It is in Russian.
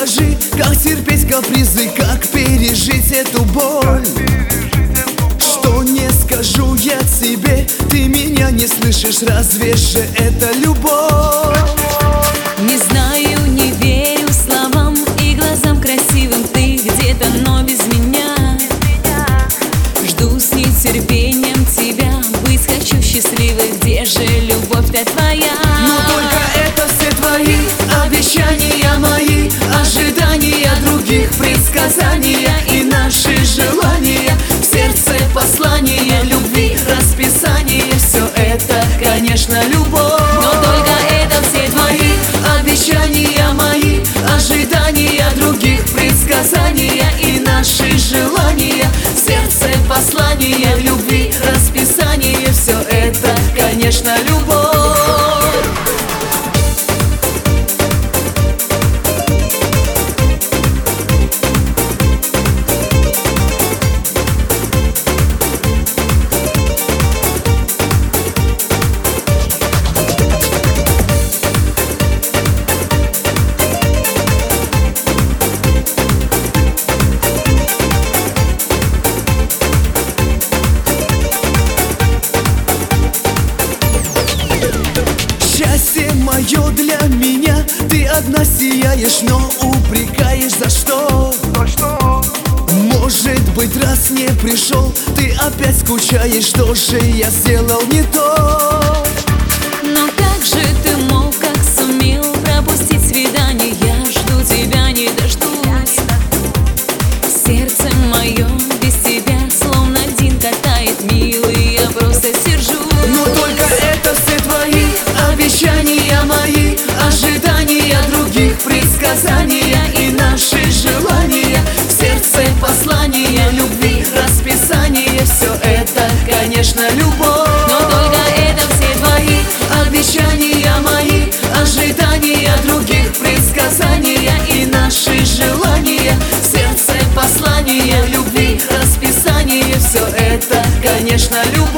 скажи, как терпеть капризы, как пережить эту боль? Что не скажу я тебе, ты меня не слышишь, разве же это любовь? Не знаю, не верю словам и глазам красивым. Ты где-то, но без меня. Жду с нетерпением тебя, быть хочу счастливой. Где же любовь-то твоя? Но только это все твои обещания мои, ожидания других, предсказания и наши желания. В сердце послание любви, расписание. Все это, конечно, любовь. Но только это все твои обещания мои, ожидания других, предсказания и наши желания. В сердце послание любви, расписание. Все это, конечно, любовь. Счастье мое для меня, ты одна сияешь, но упрекаешь за что? Может быть, раз не пришел, ты опять скучаешь, что же я сделал не то? Но как же ты мог, как сумел пропустить свидание? Я жду тебя, не дождусь. Сердце мое без тебя словно льдин катает, милый, я просто сержусь. Но только это все твои обещания мои, ожидания других, предсказания и наши желания. В сердце послание любви, расписание. Все это, конечно, любовь. Но только это все твои обещания мои, ожидания других, предсказания и наши желания. В сердце послание любви, расписание. Все это, конечно, любовь.